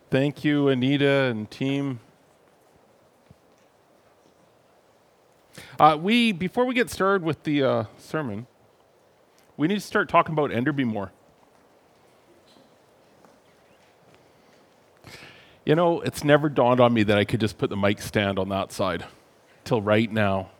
Thank you, Anita and team. Before we get started with the sermon, we need to start talking about Enderby more. You know, it's never dawned on me that I could just put the mic stand on that side till right now.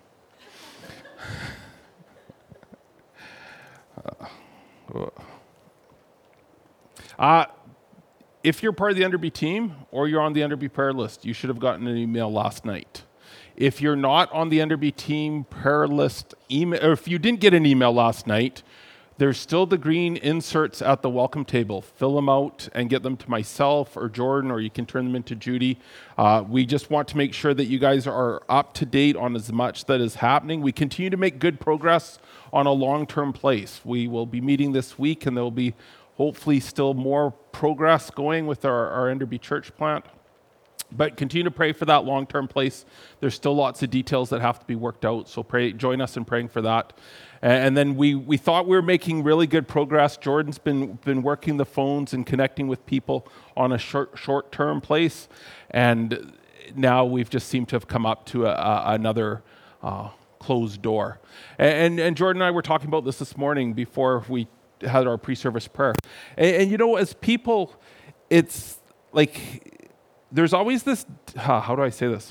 If you're part of the Enderby team or you're on the Enderby prayer list, you should have gotten an email last night. If you're not on the Enderby team prayer list email, or if you didn't get an email last night, there's still the green inserts at the welcome table. Fill them out and get them to myself or Jordan, or you can turn them into Judy. We just want to make sure that you guys are up to date on as much that is happening. We continue to make good progress on a long-term place. We will be meeting this week, and there will be hopefully still more progress going with our Enderby church plant. But continue to pray for that long-term place. There's still lots of details that have to be worked out, so join us in praying for that. And then we thought we were making really good progress. Jordan's been working the phones and connecting with people on a short-term place, and now we've just seemed to have come up to another closed door. And Jordan and I were talking about this morning before we had our pre-service prayer. And you know, as people, it's like there's always this, how do I say this?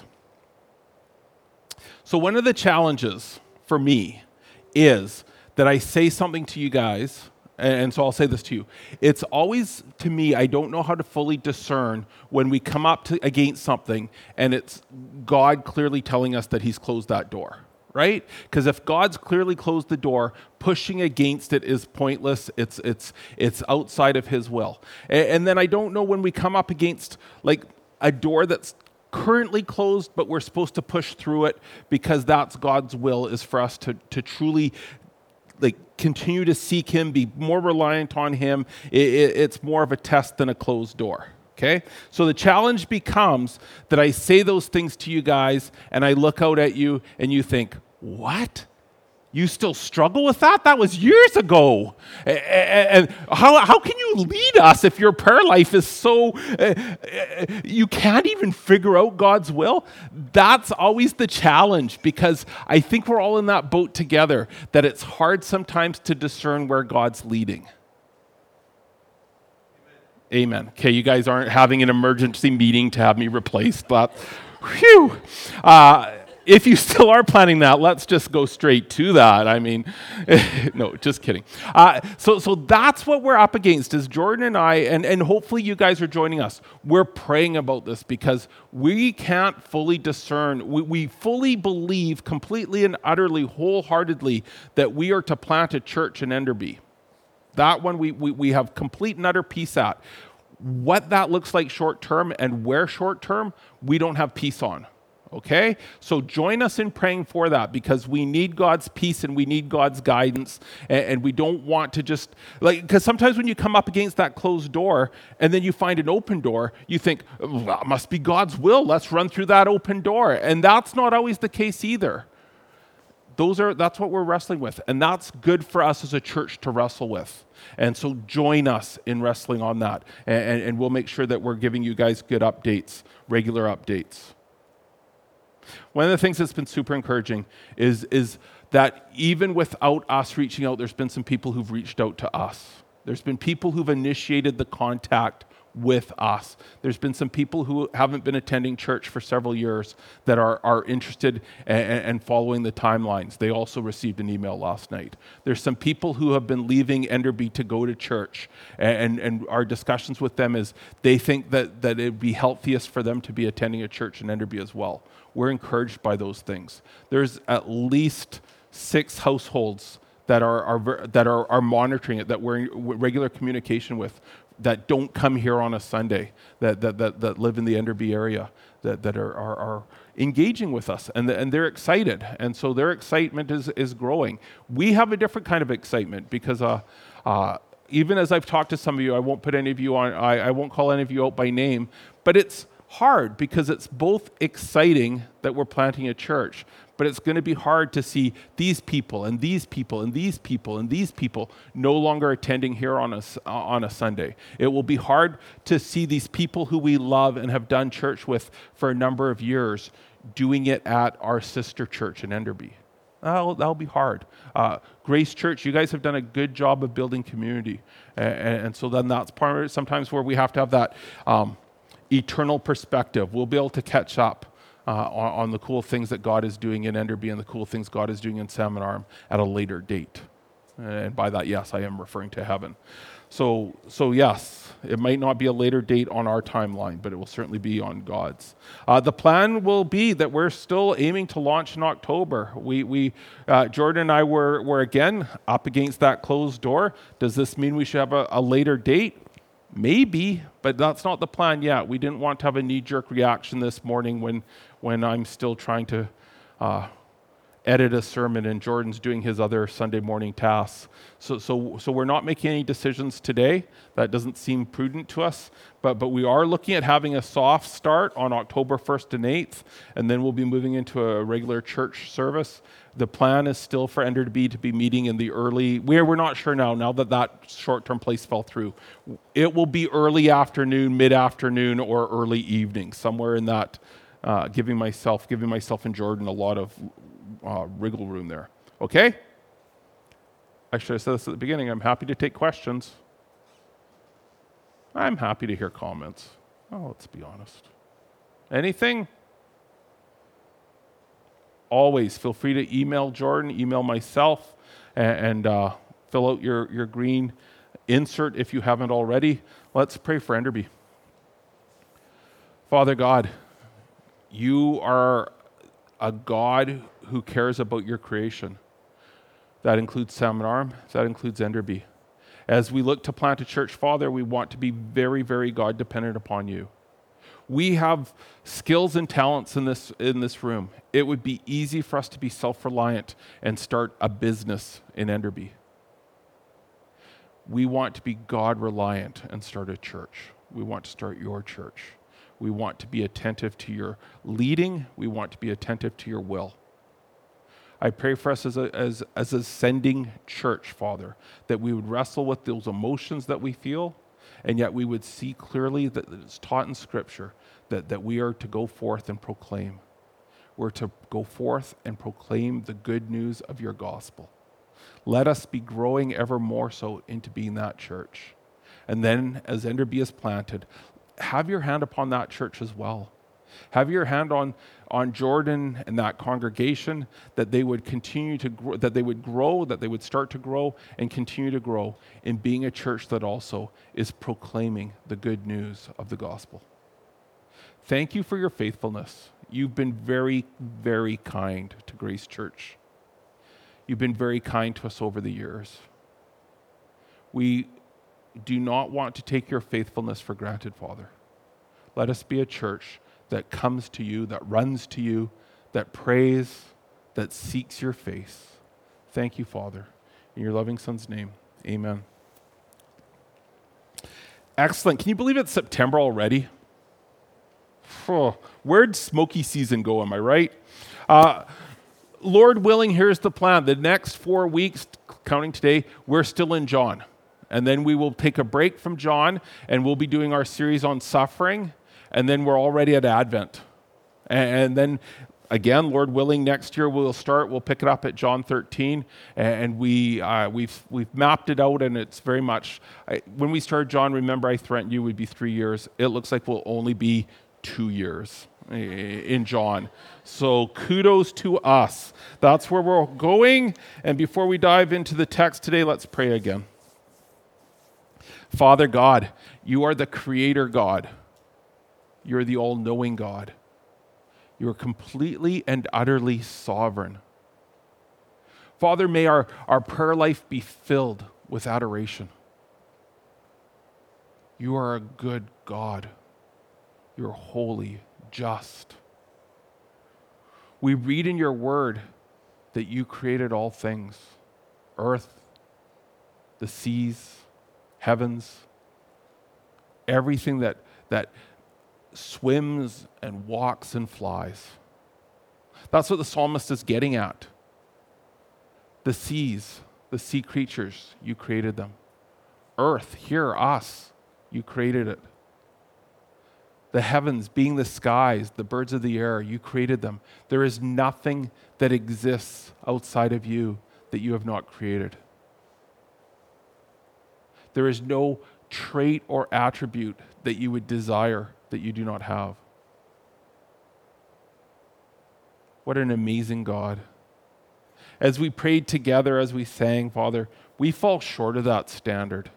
So one of the challenges for me is that I say something to you guys, and so I'll say this to you. It's always, to me, I don't know how to fully discern when we come up against something and it's God clearly telling us that he's closed that door, right? Because if God's clearly closed the door, pushing against it is pointless. It's outside of his will. And then I don't know when we come up against like a door that's currently closed, but we're supposed to push through it because that's God's will, is for us to truly like continue to seek him, be more reliant on him. It's more of a test than a closed door. Okay? So the challenge becomes that I say those things to you guys and I look out at you and you think, what? You still struggle with that? That was years ago. And how can you lead us if your prayer life is so, you can't even figure out God's will? That's always the challenge, because I think we're all in that boat together, that it's hard sometimes to discern where God's leading. Amen. Okay, you guys aren't having an emergency meeting to have me replaced, but whew. If you still are planning that, let's just go straight to that. I mean, no, just kidding. So that's what we're up against, is Jordan and I, and hopefully you guys are joining us. We're praying about this because we can't fully discern. We fully believe completely and utterly, wholeheartedly, that we are to plant a church in Enderby. That one we have complete and utter peace at. What that looks like short term and where short term, we don't have peace on. Okay? So join us in praying for that, because we need God's peace and we need God's guidance, and we don't want to just, like, because sometimes when you come up against that closed door and then you find an open door, you think, well, it must be God's will. Let's run through that open door. And that's not always the case either. That's what we're wrestling with, and that's good for us as a church to wrestle with. And so join us in wrestling on that, and we'll make sure that we're giving you guys good updates, regular updates. One of the things that's been super encouraging is that even without us reaching out, there's been some people who've reached out to us. There's been people who've initiated the contact with us. There's been some people who haven't been attending church for several years that are interested and following the timelines. They also received an email last night. There's some people who have been leaving Enderby to go to church, and our discussions with them is they think that it'd be healthiest for them to be attending a church in Enderby as well. We're encouraged by those things. There's at least 6 households that are monitoring it, that we're in regular communication with, that don't come here on a Sunday, that live in the Enderby area, that are engaging with us, and they're excited, and so their excitement is growing. We have a different kind of excitement, because even as I've talked to some of you, I won't put any of you on, I won't call any of you out by name, but it's hard because it's both exciting that we're planting a church, but it's going to be hard to see these people and these people and these people and these people no longer attending here on a Sunday. It will be hard to see these people who we love and have done church with for a number of years doing it at our sister church in Enderby. That'll be hard. Grace Church, you guys have done a good job of building community. And so then that's part of it, sometimes where we have to have that eternal perspective. We'll be able to catch up on the cool things that God is doing in Enderby and the cool things God is doing in Salmon Arm at a later date. And by that, yes, I am referring to heaven. So yes, it might not be a later date on our timeline, but it will certainly be on God's. The plan will be that we're still aiming to launch in October. Jordan and I were again up against that closed door. Does this mean we should have a later date? Maybe, but that's not the plan yet. We didn't want to have a knee-jerk reaction this morning when I'm still trying to edit a sermon and Jordan's doing his other Sunday morning tasks. So we're not making any decisions today. That doesn't seem prudent to us, but we are looking at having a soft start on October 1st and 8th, and then we'll be moving into a regular church service. The plan is still for Enderby to be meeting in the early, we're not sure now that short-term place fell through. It will be early afternoon, mid-afternoon, or early evening, somewhere in that, giving myself and Jordan a lot of wriggle room there. Okay? I should have said this at the beginning. I'm happy to take questions. I'm happy to hear comments. Oh, let's be honest. Anything? Always feel free to email Jordan, email myself, and fill out your green insert if you haven't already. Let's pray for Enderby. Father God, you are a God who cares about your creation. That includes Salmon Arm, that includes Enderby. As we look to plant a church, Father, we want to be very, very God dependent upon you. We have skills and talents in this room. It would be easy for us to be self-reliant and start a business in Enderby. We want to be God-reliant and start a church. We want to start your church. We want to be attentive to your leading. We want to be attentive to your will. I pray for us as a sending church, Father, that we would wrestle with those emotions that we feel, and yet we would see clearly that it's taught in Scripture that we are to go forth and proclaim. We're to go forth and proclaim the good news of your gospel. Let us be growing ever more so into being that church. And then as Enderby is planted, have your hand upon that church as well. Have your hand on Jordan and that congregation, that they would continue to grow, that they would start to grow and continue to grow in being a church that also is proclaiming the good news of the gospel. Thank you for your faithfulness. You've been very, very kind to Grace Church. You've been very kind to us over the years. We do not want to take your faithfulness for granted, Father. Let us be a church that comes to you, that runs to you, that prays, that seeks your face. Thank you, Father. In your loving Son's name, amen. Excellent. Can you believe it's September already? Where'd smoky season go, am I right? Lord willing, here's the plan. The next 4 weeks, counting today, we're still in John. And then we will take a break from John, and we'll be doing our series on suffering. And then we're already at Advent. And then, again, Lord willing, next year we'll pick it up at John 13. And we've mapped it out, and it's very much, when we started John, remember I threatened you would be 3 years. It looks like we'll only be 2 years in John. So kudos to us. That's where we're going. And before we dive into the text today, let's pray again. Father God, you are the creator God. You're the all-knowing God. You are completely and utterly sovereign. Father, may our prayer life be filled with adoration. You are a good God. You're holy, just. We read in your word that you created all things, earth, the seas, heavens, everything that swims and walks and flies. That's what the psalmist is getting at. The seas, the sea creatures, you created them. Earth, here, us, you created it. The heavens being the skies, the birds of the air, you created them. There is nothing that exists outside of you that you have not created. There is no trait or attribute that you would desire that you do not have. What an amazing God. As we prayed together, as we sang, Father, we fall short of that standard.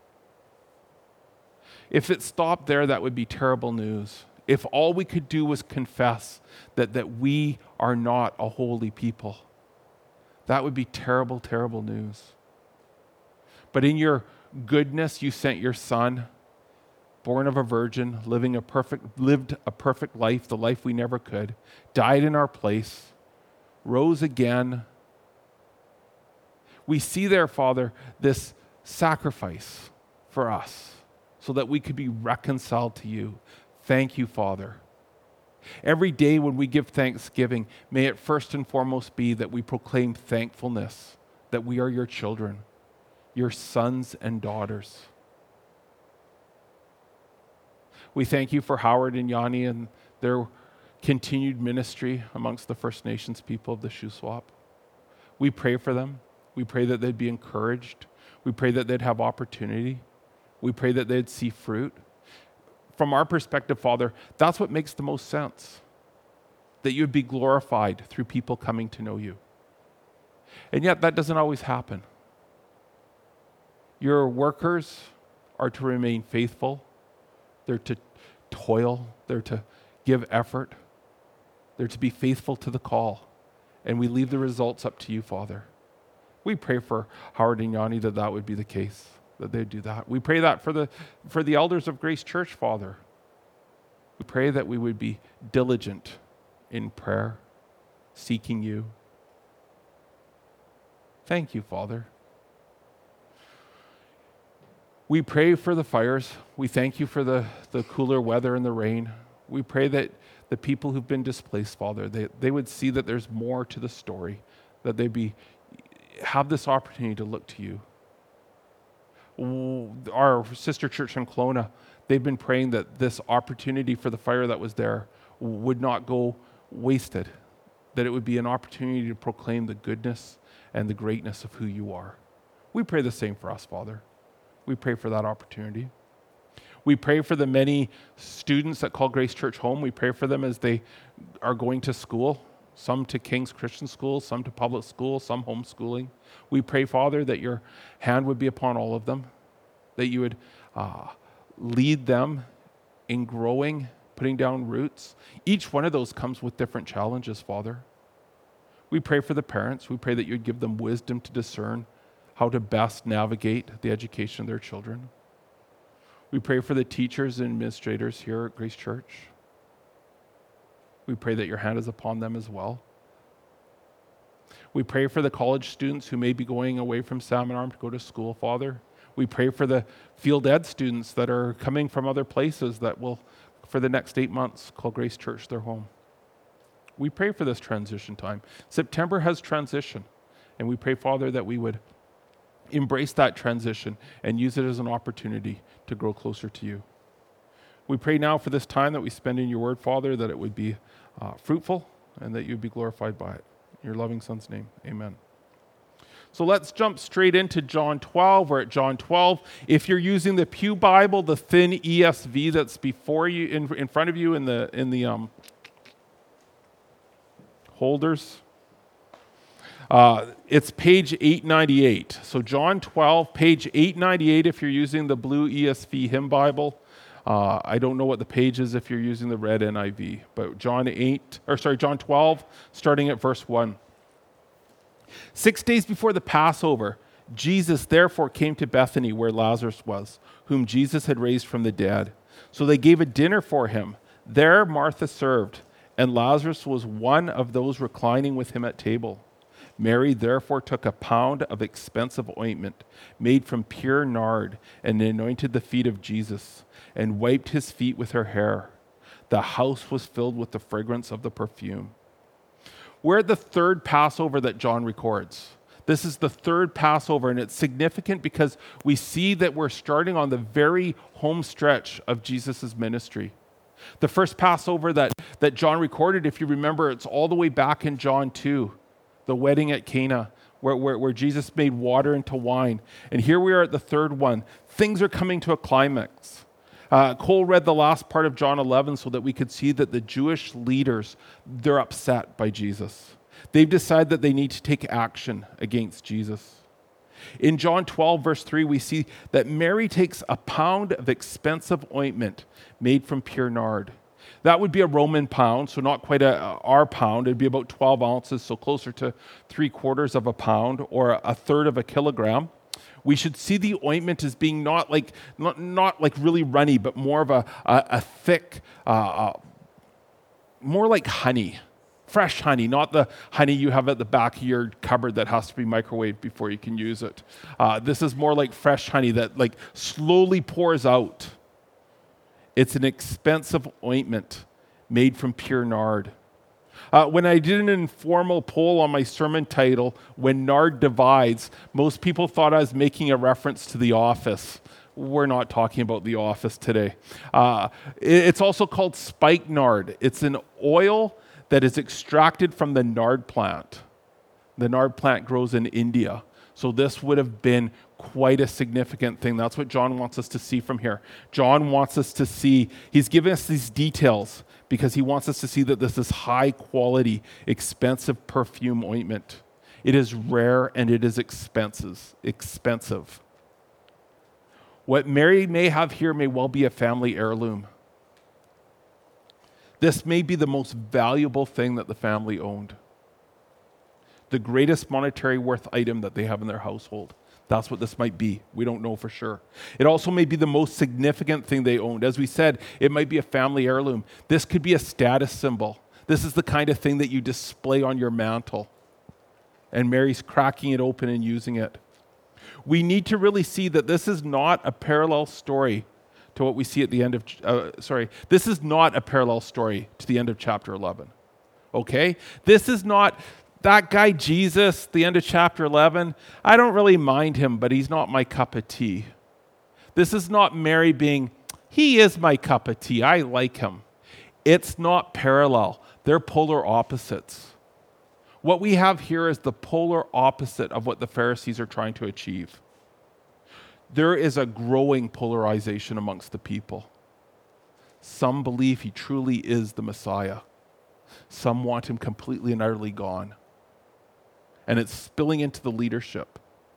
If it stopped there, that would be terrible news. If all we could do was confess that we are not a holy people, that would be terrible, terrible news. But in your goodness, you sent your Son, born of a virgin, lived a perfect life, the life we never could, died in our place, rose again. We see there, Father, this sacrifice for us so that we could be reconciled to you. Thank you, Father. Every day when we give thanksgiving, may it first and foremost be that we proclaim thankfulness, that we are your children, your sons and daughters. We thank you for Howard and Yanni and their continued ministry amongst the First Nations people of the Shuswap. We pray for them. We pray that they'd be encouraged. We pray that they'd have opportunity. We pray that they'd see fruit. From our perspective, Father, that's what makes the most sense. That you'd be glorified through people coming to know you. And yet that doesn't always happen. Your workers are to remain faithful. They're to toil. They're to give effort. They're to be faithful to the call. And we leave the results up to you, Father. We pray for Howard and Yanni that would be the case, that they'd do that. We pray that for the elders of Grace Church, Father. We pray that we would be diligent in prayer, seeking you. Thank you, Father. We pray for the fires. We thank you for the cooler weather and the rain. We pray that the people who've been displaced, Father, they would see that there's more to the story, that they'd have this opportunity to look to you. Our sister church in Kelowna, they've been praying that this opportunity for the fire that was there would not go wasted, that it would be an opportunity to proclaim the goodness and the greatness of who you are. We pray the same for us, Father. We pray for that opportunity. We pray for the many students that call Grace Church home. We pray for them as they are going to school, some to King's Christian School, some to public school, some homeschooling. We pray, Father, that your hand would be upon all of them, that you would lead them in growing, putting down roots. Each one of those comes with different challenges, Father. We pray for the parents. We pray that you'd give them wisdom to discern how to best navigate the education of their children. We pray for the teachers and administrators here at Grace Church. We pray that your hand is upon them as well. We pray for the college students who may be going away from Salmon Arm to go to school, Father. We pray for the field ed students that are coming from other places that will, for the next 8 months, call Grace Church their home. We pray for this transition time. September has transition, and we pray, Father, that we would embrace that transition and use it as an opportunity to grow closer to you. We pray now for this time that we spend in your word, Father, that it would be fruitful and that you'd be glorified by it. In your loving Son's name, amen. So let's jump straight into John 12. We're at John 12. If you're using the Pew Bible, the thin ESV that's before you, in front of you in the holders, it's page 898. So John 12, page 898 if you're using the blue ESV hymn Bible. I don't know what the page is if you're using the red NIV, but John 12, starting at verse 1. 6 days before the Passover, Jesus therefore came to Bethany where Lazarus was, whom Jesus had raised from the dead. So they gave a dinner for him. There Martha served, and Lazarus was one of those reclining with him at table. Mary therefore took a pound of expensive ointment made from pure nard and anointed the feet of Jesus and wiped his feet with her hair. The house was filled with the fragrance of the perfume. We're at the third Passover that John records. This is the third Passover, and it's significant because we see that we're starting on the very home stretch of Jesus' ministry. The first Passover that John recorded, if you remember, it's all the way back in John 2, the wedding at Cana, where Jesus made water into wine. And here we are at the third one. Things are coming to a climax. Cole read the last part of John 11 so that we could see that the Jewish leaders, they're upset by Jesus. They've decided that they need to take action against Jesus. In John 12, verse 3, we see that Mary takes a pound of expensive ointment made from pure nard. That would be a Roman pound, so not quite our pound. It'd be about 12 ounces, so closer to 3/4 of a pound or a third of a kilogram. We should see the ointment as being not like really runny, but more of a thick, more like honey. Fresh honey, not the honey you have at the back of your cupboard that has to be microwaved before you can use it. This is more like fresh honey that like slowly pours out. It's an expensive ointment made from pure nard. When I did an informal poll on my sermon title, When Nard Divides, most people thought I was making a reference to The Office. We're not talking about The Office today. It's also called spikenard. It's an oil that is extracted from the nard plant. The nard plant grows in India. So this would have been quite a significant thing. That's what John wants us to see from here. John wants us to see, he's giving us these details because he wants us to see that this is high quality, expensive perfume ointment. It is rare and it is expensive. What Mary may have here may well be a family heirloom. This may be the most valuable thing that the family owned. The greatest monetary worth item that they have in their household. That's what this might be. We don't know for sure. It also may be the most significant thing they owned. As we said, it might be a family heirloom. This could be a status symbol. This is the kind of thing that you display on your mantle. And Mary's cracking it open and using it. We need to really see that this is not a parallel story to what we see at the end of, this is not a parallel story to the end of chapter 11. Okay? This is not that guy Jesus, the end of chapter 11. I don't really mind him, but he's not my cup of tea. This is not Mary being, he is my cup of tea. I like him. It's not parallel. They're polar opposites. What we have here is the polar opposite of what the Pharisees are trying to achieve. There is a growing polarization amongst the people. Some believe he truly is the Messiah. Some want him completely and utterly gone. And it's spilling into the leadership.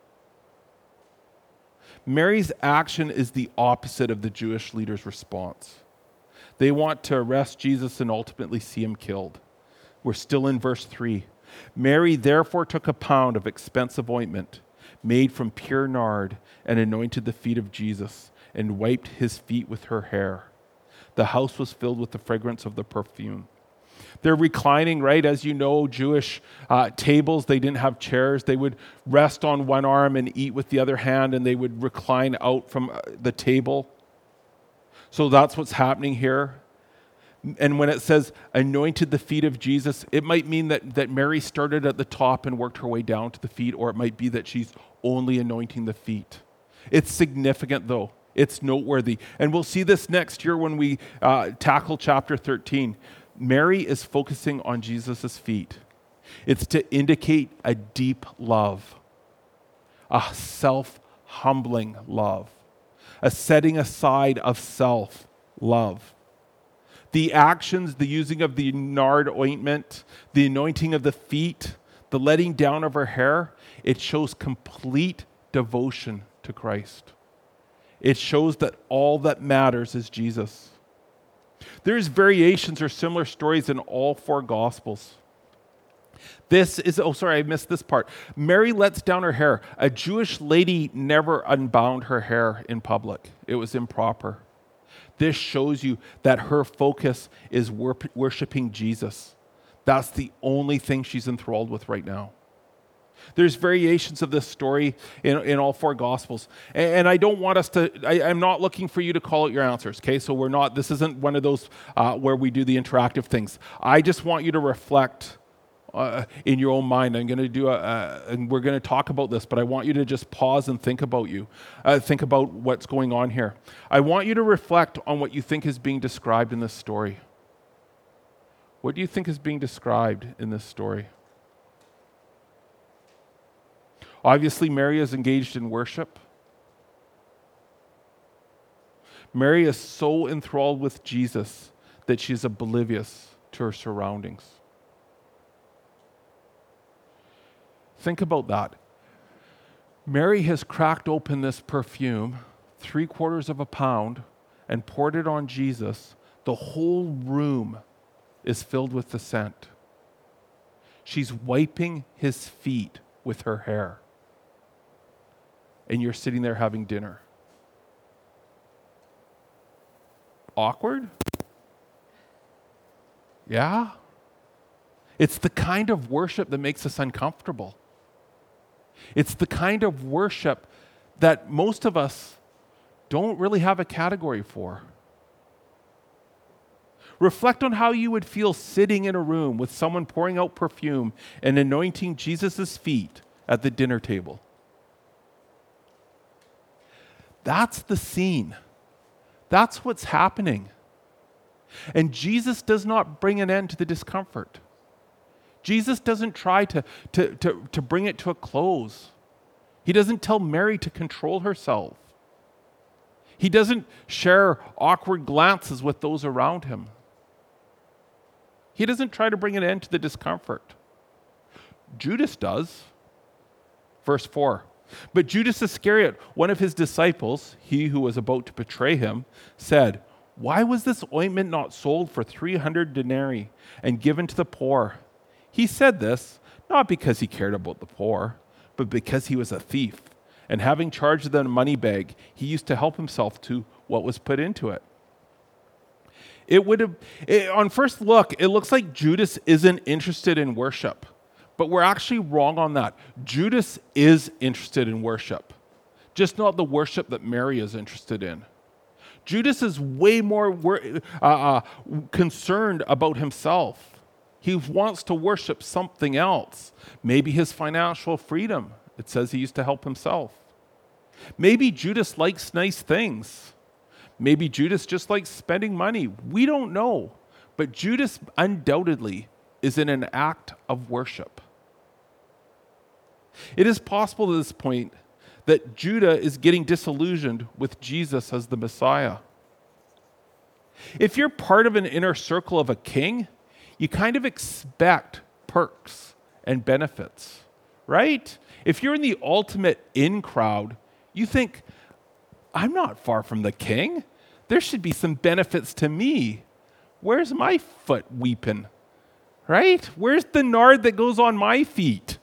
Mary's action is the opposite of the Jewish leaders' response. They want to arrest Jesus and ultimately see him killed. We're still in verse 3. Mary therefore took a pound of expensive ointment made from pure nard and anointed the feet of Jesus and wiped his feet with her hair. The house was filled with the fragrance of the perfume. They're reclining, right? As you know, Jewish tables, they didn't have chairs. They would rest on one arm and eat with the other hand, and they would recline out from the table. So that's what's happening here. And when it says anointed the feet of Jesus, it might mean that Mary started at the top and worked her way down to the feet, or it might be that she's only anointing the feet. It's significant, though. It's noteworthy. And we'll see this next year when we tackle chapter 13. Mary is focusing on Jesus' feet. It's to indicate a deep love, a self-humbling love, a setting aside of self-love. The actions, the using of the nard ointment, the anointing of the feet, the letting down of her hair, it shows complete devotion to Christ. It shows that all that matters is Jesus. There's variations or similar stories in all four Gospels. I missed this part. Mary lets down her hair. A Jewish lady never unbound her hair in public. It was improper. This shows you that her focus is worshiping Jesus. That's the only thing she's enthralled with right now. There's variations of this story in all four Gospels. And I don't want us to, I'm not looking for you to call out your answers, okay? So this isn't one of those where we do the interactive things. I just want you to reflect in your own mind. I'm going to do and we're going to talk about this, but I want you to just pause and think about think about what's going on here. I want you to reflect on what you think is being described in this story. What do you think is being described in this story? Obviously, Mary is engaged in worship. Mary is so enthralled with Jesus that she's oblivious to her surroundings. Think about that. Mary has cracked open this perfume, 3/4 of a pound, and poured it on Jesus. The whole room is filled with the scent. She's wiping his feet with her hair. And you're sitting there having dinner. Awkward? Yeah? It's the kind of worship that makes us uncomfortable. It's the kind of worship that most of us don't really have a category for. Reflect on how you would feel sitting in a room with someone pouring out perfume and anointing Jesus' feet at the dinner table. That's the scene. That's what's happening. And Jesus does not bring an end to the discomfort. Jesus doesn't try to bring it to a close. He doesn't tell Mary to control herself. He doesn't share awkward glances with those around him. He doesn't try to bring an end to the discomfort. Judas does. Verse 4. But Judas Iscariot, one of his disciples, he who was about to betray him, said, "Why was this ointment not sold for 300 denarii and given to the poor?" He said this not because he cared about the poor, but because he was a thief, and having charge of the money bag, he used to help himself to what was put into it. On first look, it looks like Judas isn't interested in worship. But we're actually wrong on that. Judas is interested in worship, just not the worship that Mary is interested in. Judas is way more concerned about himself. He wants to worship something else. Maybe his financial freedom. It says he used to help himself. Maybe Judas likes nice things. Maybe Judas just likes spending money. We don't know. But Judas undoubtedly is in an act of worship. It is possible at this point that Judah is getting disillusioned with Jesus as the Messiah. If you're part of an inner circle of a king, you kind of expect perks and benefits, right? If you're in the ultimate in crowd, you think, I'm not far from the king. There should be some benefits to me. Where's my foot weeping? Right? Where's the nard that goes on my feet?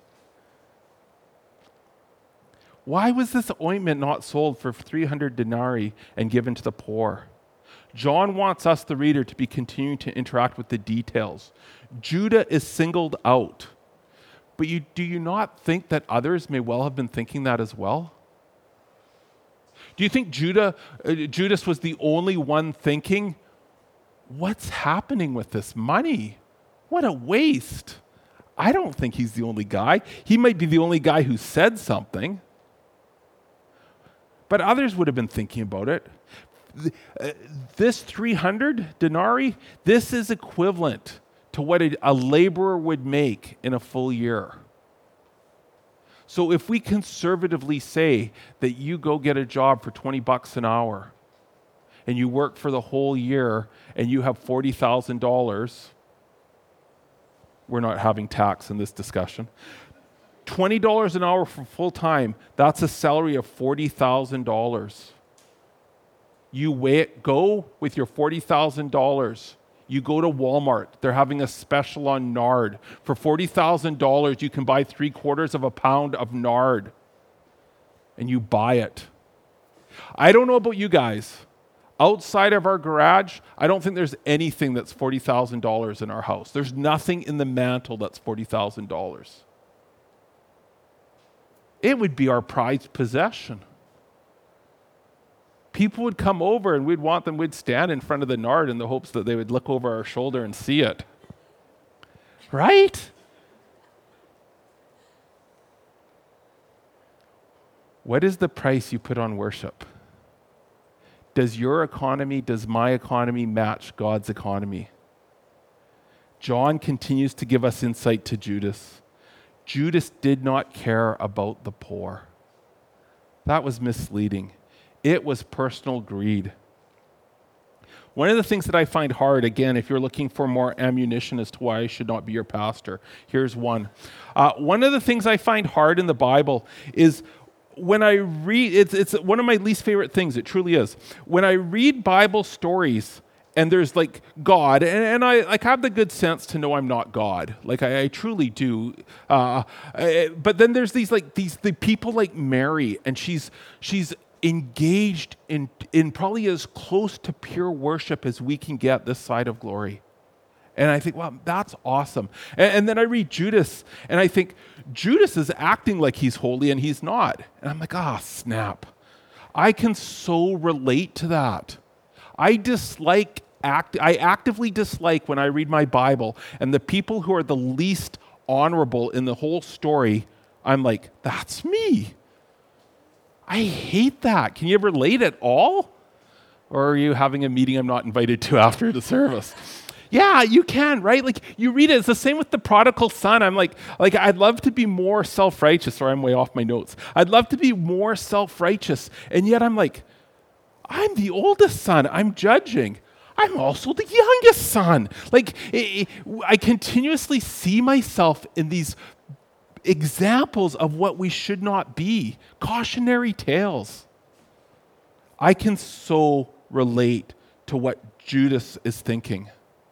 Why was this ointment not sold for 300 denarii and given to the poor? John wants us, the reader, to be continuing to interact with the details. Judah is singled out. But do you not think that others may well have been thinking that as well? Do you think Judas was the only one thinking, what's happening with this money? What a waste. I don't think he's the only guy. He might be the only guy who said something. But others would have been thinking about it. This 300 denarii, this is equivalent to what a laborer would make in a full year. So if we conservatively say that you go get a job for $20 an hour and you work for the whole year and you have $40,000, we're not having tax in this discussion. $20 an hour for full time, that's a salary of $40,000. You go with your $40,000. You go to Walmart. They're having a special on nard. For $40,000, you can buy 3/4 of a pound of nard. And you buy it. I don't know about you guys. Outside of our garage, I don't think there's anything that's $40,000 in our house. There's nothing in the mantle that's $40,000. it would be our prized possession. People would come over and we'd stand in front of the nard in the hopes that they would look over our shoulder and see it. Right? What is the price you put on worship? Does your economy, does my economy match God's economy? John continues to give us insight to Judas. Judas did not care about the poor. That was misleading. It was personal greed. One of the things that I find hard, again, if you're looking for more ammunition as to why I should not be your pastor, here's one. One of the things I find hard in the Bible is when I read, it's one of my least favorite things, it truly is. When I read Bible stories and there's like God, and I like have the good sense to know I'm not God. Like I truly do. But then there's the people like Mary, and she's engaged in probably as close to pure worship as we can get this side of glory. And I think, wow, that's awesome. And then I read Judas, and I think, Judas is acting like he's holy and he's not. And I'm like, snap. I can so relate to that. I actively dislike when I read my Bible, and the people who are the least honorable in the whole story, I'm like, that's me. I hate that. Can you relate at all? Or are you having a meeting I'm not invited to after the service? Yeah, you can, right? Like you read it. It's the same with the prodigal son. I'm like I'd love to be more self-righteous, or I'm way off my notes. I'd love to be more self-righteous. And yet I'm like, I'm the oldest son. I'm judging. I'm also the youngest son. Like I continuously see myself in these examples of what we should not be. Cautionary tales. I can so relate to what Judas is thinking.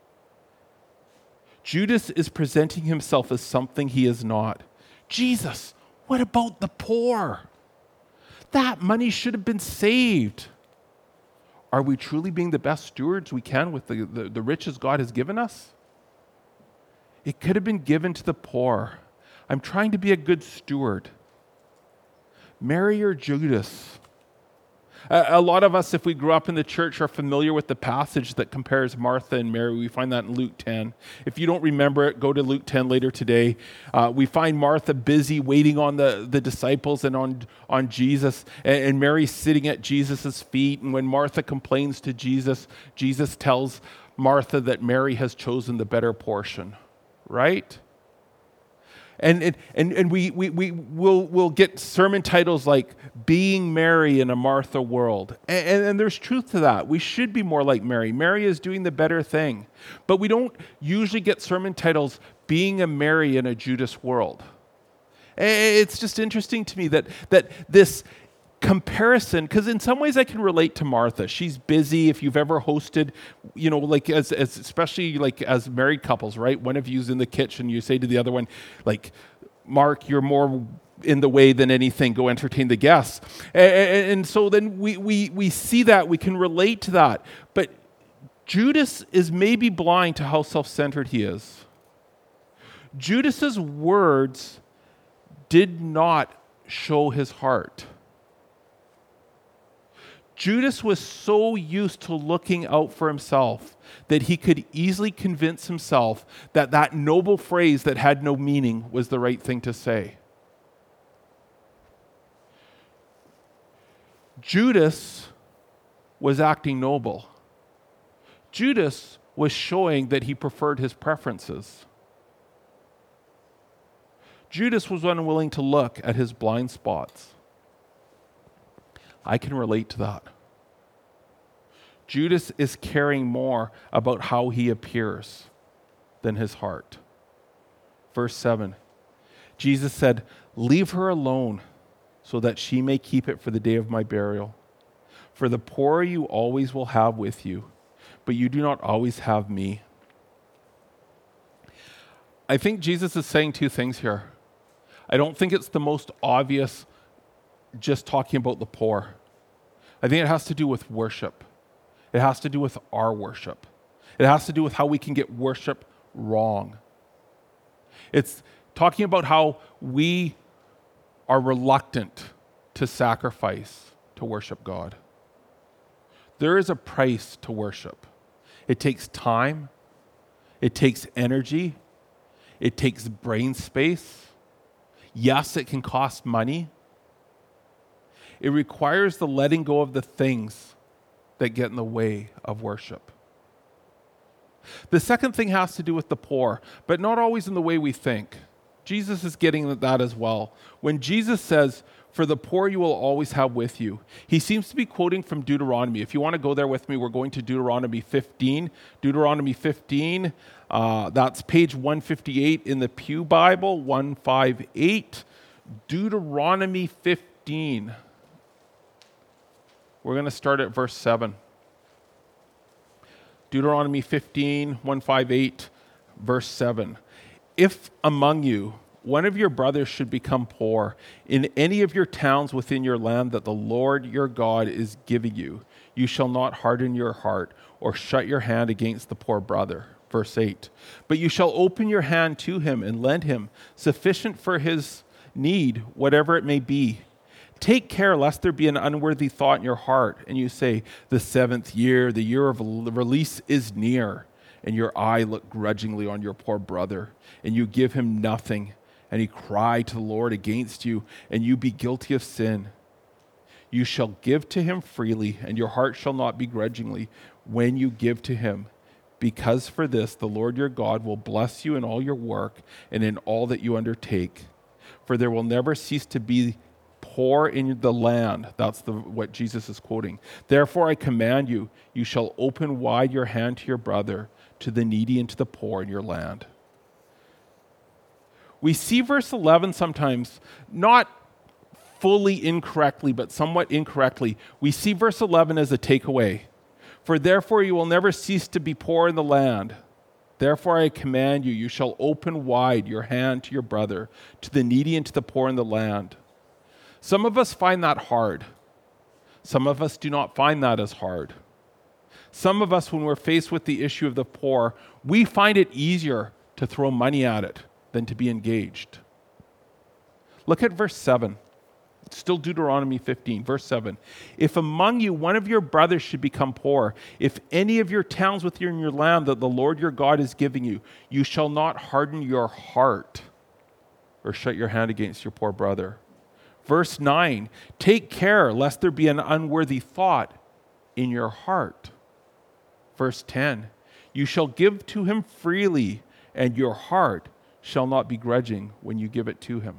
Judas is presenting himself as something he is not. Jesus, what about the poor? That money should have been saved. Are we truly being the best stewards we can with the riches God has given us? It could have been given to the poor. I'm trying to be a good steward. Mary or Judas? A lot of us, if we grew up in the church, are familiar with the passage that compares Martha and Mary. We find that in Luke 10. If you don't remember it, go to Luke 10 later today. We find Martha busy waiting on the disciples and on Jesus, and Mary sitting at Jesus' feet. And when Martha complains to Jesus, Jesus tells Martha that Mary has chosen the better portion, right? And we'll get sermon titles like Being Mary in a Martha World. And there's truth to that. We should be more like Mary. Mary is doing the better thing. But we don't usually get sermon titles Being a Mary in a Judas World. It's just interesting to me that this comparison, because in some ways I can relate to Martha. She's busy. If you've ever hosted, like as especially like as married couples, right? One of you's in the kitchen, you say to the other one, like, Mark, you're more in the way than anything. Go entertain the guests. And so then we see that, we can relate to that. But Judas is maybe blind to how self-centered he is. Judas's words did not show his heart. Judas was so used to looking out for himself that he could easily convince himself that that noble phrase that had no meaning was the right thing to say. Judas was acting noble. Judas was showing that he preferred his preferences. Judas was unwilling to look at his blind spots. I can relate to that. Judas is caring more about how he appears than his heart. Verse 7, Jesus said, "Leave her alone so that she may keep it for the day of my burial. For the poor you always will have with you, but you do not always have me." I think Jesus is saying two things here. I don't think it's the most obvious just talking about the poor. I think it has to do with worship. It has to do with our worship. It has to do with how we can get worship wrong. It's talking about how we are reluctant to sacrifice to worship God. There is a price to worship. It takes time. It takes energy. It takes brain space. Yes, it can cost money. It requires the letting go of the things that get in the way of worship. The second thing has to do with the poor, but not always in the way we think. Jesus is getting at that as well. When Jesus says, "For the poor you will always have with you," he seems to be quoting from Deuteronomy. If you want to go there with me, we're going to Deuteronomy 15. Deuteronomy 15, that's page 158 in the Pew Bible, 158. Deuteronomy 15. We're going to start at verse 7. Deuteronomy 15, 158, verse 7. If among you one of your brothers should become poor in any of your towns within your land that the Lord your God is giving you, you shall not harden your heart or shut your hand against the poor brother. Verse 8. But you shall open your hand to him and lend him sufficient for his need, whatever it may be. Take care lest there be an unworthy thought in your heart, and you say, "The 7th year, the year of release is near," and your eye look grudgingly on your poor brother, and you give him nothing, and he cry to the Lord against you, and you be guilty of sin. You shall give to him freely, and your heart shall not be grudgingly when you give to him. Because for this the Lord your God will bless you in all your work and in all that you undertake. For there will never cease to be poor in the land. That's what Jesus is quoting. Therefore I command you, you shall open wide your hand to your brother, to the needy and to the poor in your land. We see verse 11 sometimes, not fully incorrectly, but somewhat incorrectly. We see verse 11 as a takeaway. For therefore you will never cease to be poor in the land. Therefore I command you, you shall open wide your hand to your brother, to the needy and to the poor in the land. Some of us find that hard. Some of us do not find that as hard. Some of us, when we're faced with the issue of the poor, we find it easier to throw money at it than to be engaged. Look at verse 7. It's still Deuteronomy 15, verse 7. If among you one of your brothers should become poor, if any of your towns within your land that the Lord your God is giving you, you shall not harden your heart or shut your hand against your poor brother. Verse 9, take care lest there be an unworthy thought in your heart. Verse 10, you shall give to him freely, and your heart shall not be grudging when you give it to him.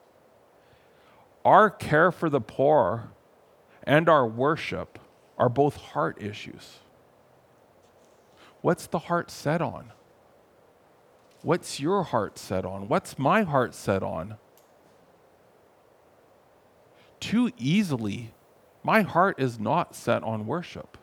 Our care for the poor and our worship are both heart issues. What's the heart set on? What's your heart set on? What's my heart set on? Too easily, my heart is not set on worship.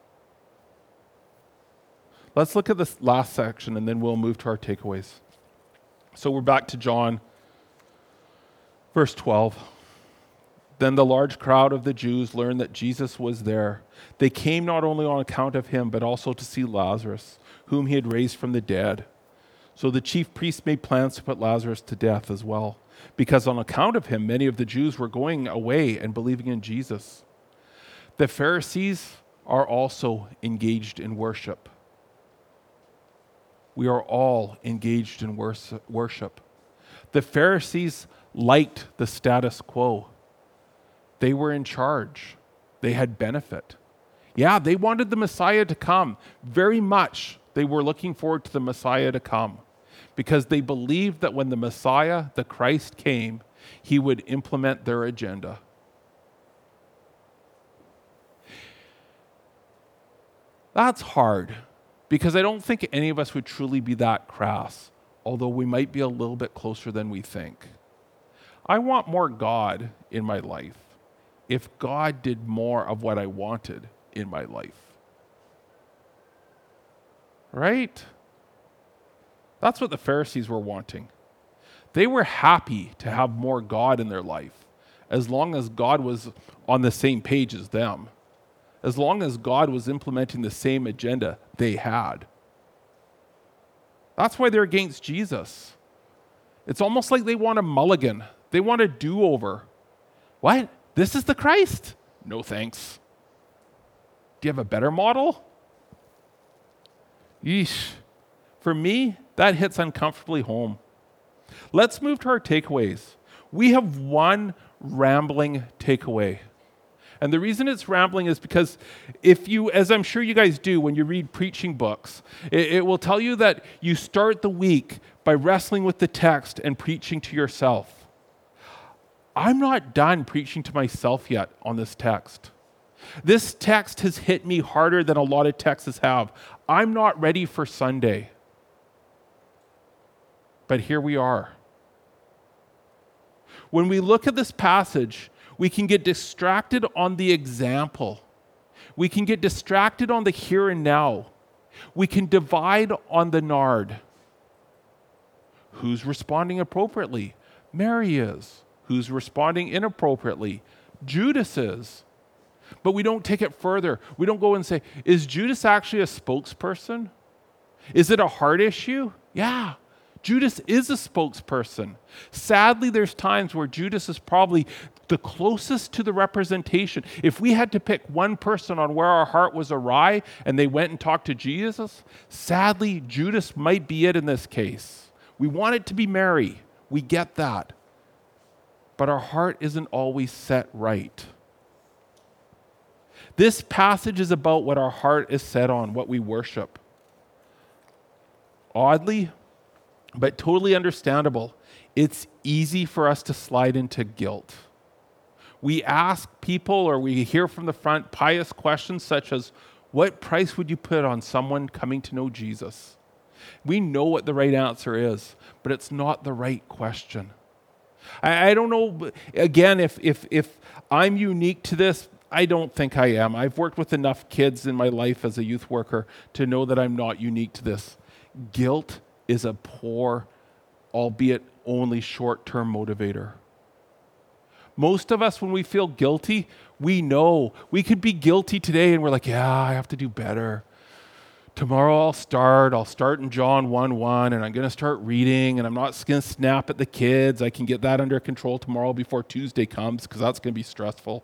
Let's look at this last section and then we'll move to our takeaways. So we're back to John, verse 12. Then the large crowd of the Jews learned that Jesus was there. They came not only on account of him, but also to see Lazarus, whom he had raised from the dead. So the chief priests made plans to put Lazarus to death as well, because on account of him, many of the Jews were going away and believing in Jesus. The Pharisees are also engaged in worship. We are all engaged in worship. The Pharisees liked the status quo. They were in charge. They had benefit. Yeah, they wanted the Messiah to come. Very much they were looking forward to the Messiah to come, because they believed that when the Messiah, the Christ, came, he would implement their agenda. That's hard, because I don't think any of us would truly be that crass, although we might be a little bit closer than we think. I want more God in my life if God did more of what I wanted in my life. Right? That's what the Pharisees were wanting. They were happy to have more God in their life, as long as God was on the same page as them, as long as God was implementing the same agenda they had. That's why they're against Jesus. It's almost like they want a mulligan. They want a do-over. What? This is the Christ? No thanks. Do you have a better model? Yeesh. For me, that hits uncomfortably home. Let's move to our takeaways. We have one rambling takeaway. And the reason it's rambling is because if you, as I'm sure you guys do when you read preaching books, it will tell you that you start the week by wrestling with the text and preaching to yourself. I'm not done preaching to myself yet on this text. This text has hit me harder than a lot of texts have. I'm not ready for Sunday. But here we are. When we look at this passage, we can get distracted on the example. We can get distracted on the here and now. We can divide on the nard. Who's responding appropriately? Mary is. Who's responding inappropriately? Judas is. But we don't take it further. We don't go and say, is Judas actually a spokesperson? Is it a heart issue? Yeah. Judas is a spokesperson. Sadly, there's times where Judas is probably the closest to the representation. If we had to pick one person on where our heart was awry and they went and talked to Jesus, sadly, Judas might be it in this case. We want it to be Mary. We get that. But our heart isn't always set right. This passage is about what our heart is set on, what we worship. Oddly, but totally understandable, it's easy for us to slide into guilt. We ask people or we hear from the front pious questions such as, what price would you put on someone coming to know Jesus? We know what the right answer is, but it's not the right question. I don't know, again, if I'm unique to this, I don't think I am. I've worked with enough kids in my life as a youth worker to know that I'm not unique to this. Guilt is a poor, albeit only short-term motivator. Most of us, when we feel guilty, we know. We could be guilty today and we're like, yeah, I have to do better. Tomorrow I'll start in John 1:1 and I'm going to start reading and I'm not going to snap at the kids. I can get that under control tomorrow before Tuesday comes because that's going to be stressful.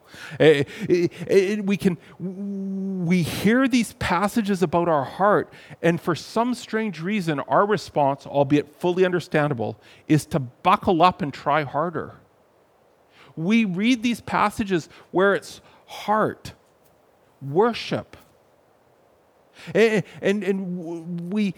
We hear these passages about our heart and for some strange reason, our response, albeit fully understandable, is to buckle up and try harder. We read these passages where it's heart, worship, and we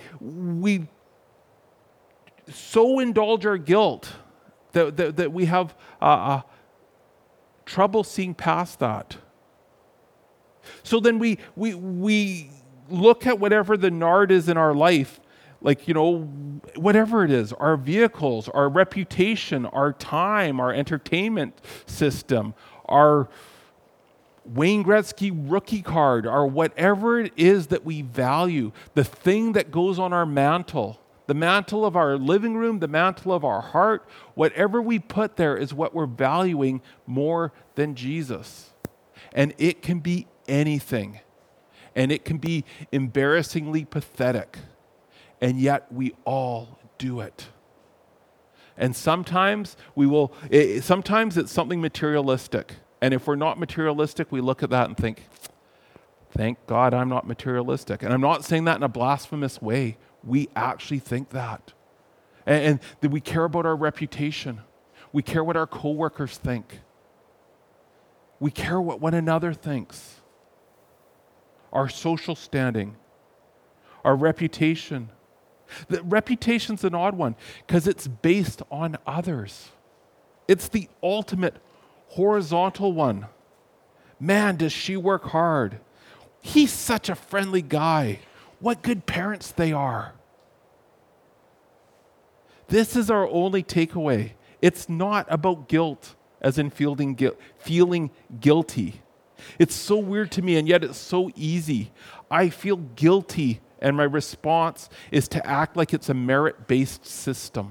so indulge our guilt that we have trouble seeing past that. So then we look at whatever the nard is in our life, like, whatever it is, our vehicles, our reputation, our time, our entertainment system, our Wayne Gretzky rookie card, or whatever it is that we value, the thing that goes on our mantle, the mantle of our living room, the mantle of our heart, whatever we put there is what we're valuing more than Jesus. And it can be anything. And it can be embarrassingly pathetic. And yet we all do it. And sometimes sometimes it's something materialistic. And if we're not materialistic, we look at that and think, thank God I'm not materialistic. And I'm not saying that in a blasphemous way. We actually think that. And that we care about our reputation. We care what our coworkers think. We care what one another thinks. Our social standing. Our reputation. The reputation's an odd one because it's based on others. It's the ultimate horizontal one. Man, does she work hard. He's such a friendly guy. What good parents they are. This is our only takeaway. It's not about guilt, as in feeling guilty. It's so weird to me, and yet it's so easy. I feel guilty, and my response is to act like it's a merit-based system.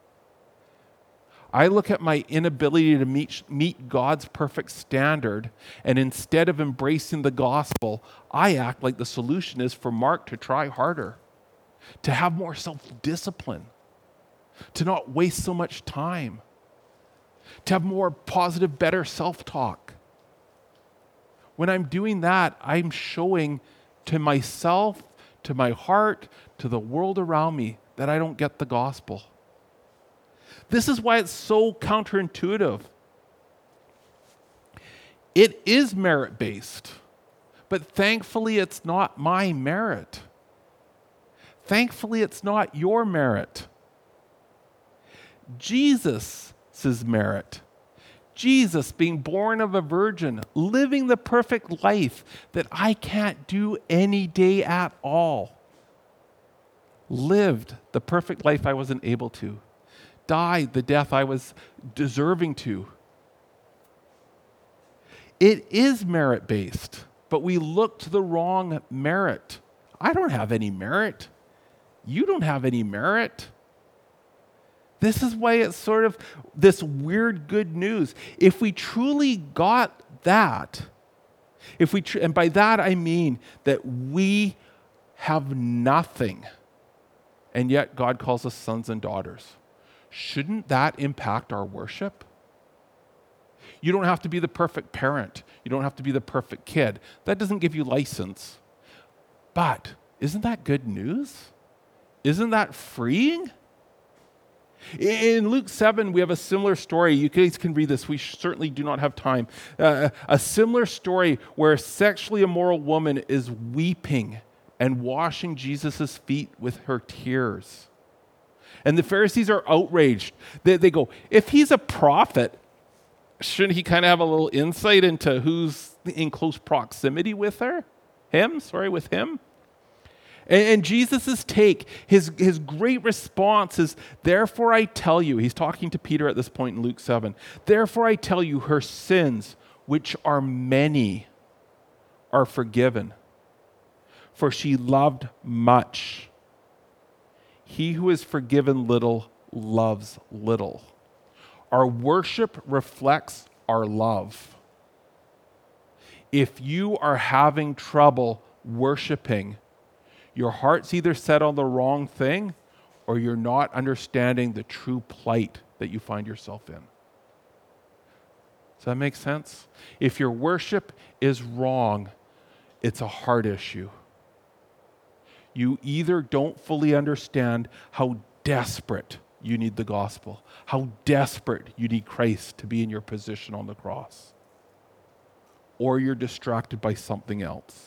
I look at my inability to meet God's perfect standard, and instead of embracing the gospel, I act like the solution is for Mark to try harder, to have more self-discipline, to not waste so much time. to have more positive, better self-talk. When I'm doing that, I'm showing to myself, to my heart, to the world around me that I don't get the gospel. This is why it's so counterintuitive. It is merit-based, but thankfully it's not my merit. Thankfully it's not your merit. Jesus' merit. Jesus being born of a virgin, living the perfect life that I can't do any day at all. Lived the perfect life I wasn't able to. Died the death I was deserving to. It is merit-based, but we look to the wrong merit. I don't have any merit. You don't have any merit. This is why it's sort of this weird good news. If we truly got that, and by that I mean that we have nothing, and yet God calls us sons and daughters, shouldn't that impact our worship? You don't have to be the perfect parent. You don't have to be the perfect kid. That doesn't give you license. But isn't that good news? Isn't that freeing? In Luke 7, we have a similar story. You guys can read this. We certainly do not have time. A similar story where a sexually immoral woman is weeping and washing Jesus' feet with her tears. And the Pharisees are outraged. They go, if he's a prophet, shouldn't he kind of have a little insight into who's in close proximity with her? With him? And Jesus' take, his great response is, therefore I tell you, he's talking to Peter at this point in Luke 7, therefore I tell you, her sins, which are many, are forgiven. For she loved much. He who is forgiven little loves little. Our worship reflects our love. If you are having trouble worshiping, your heart's either set on the wrong thing or you're not understanding the true plight that you find yourself in. Does that make sense? If your worship is wrong, it's a heart issue. You either don't fully understand how desperate you need the gospel, how desperate you need Christ to be in your position on the cross, or you're distracted by something else.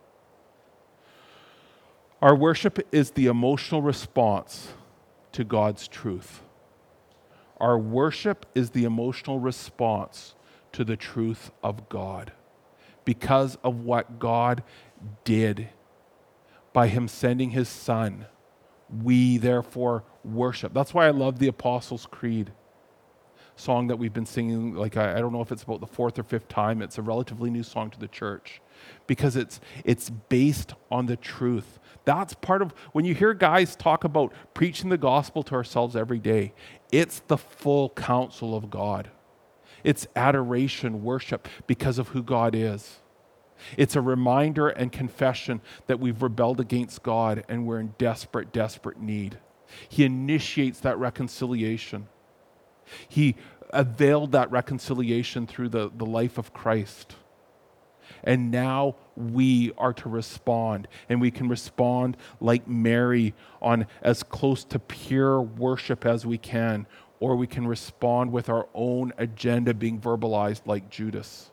Our worship is the emotional response to God's truth. Our worship is the emotional response to the truth of God because of what God did by him sending his son. We therefore worship. That's why I love the Apostles' Creed song that we've been singing. I don't know if it's about the fourth or fifth time. It's a relatively new song to the church because it's based on the truth. That's part of, when you hear guys talk about preaching the gospel to ourselves every day, it's the full counsel of God. It's adoration, worship because of who God is. It's a reminder and confession that we've rebelled against God and we're in desperate, desperate need. He initiates that reconciliation. He availed that reconciliation through the life of Christ. And now we are to respond. And we can respond like Mary on as close to pure worship as we can. Or we can respond with our own agenda being verbalized like Judas.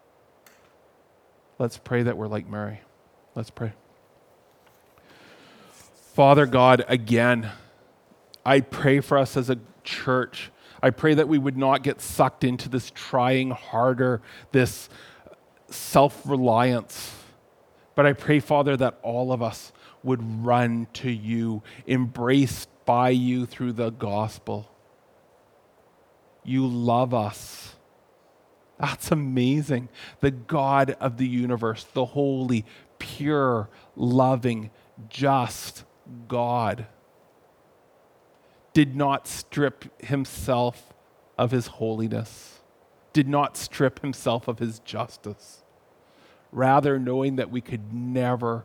Let's pray that we're like Mary. Let's pray. Father God, again, I pray for us as a church. I pray that we would not get sucked into this trying harder, this self-reliance. But I pray, Father, that all of us would run to you, embraced by you through the gospel. You love us. That's amazing. The God of the universe, the holy, pure, loving, just God, did not strip himself of his holiness, did not strip himself of his justice. Rather, knowing that we could never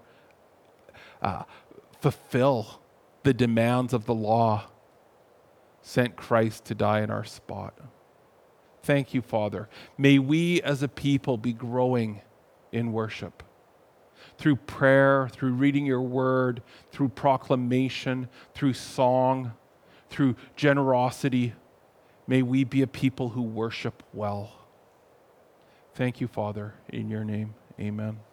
fulfill the demands of the law, sent Christ to die in our spot. Thank you, Father. May we as a people be growing in worship through prayer, through reading your word, through proclamation, through song, through generosity. May we be a people who worship well. Thank you, Father, in your name. Amen.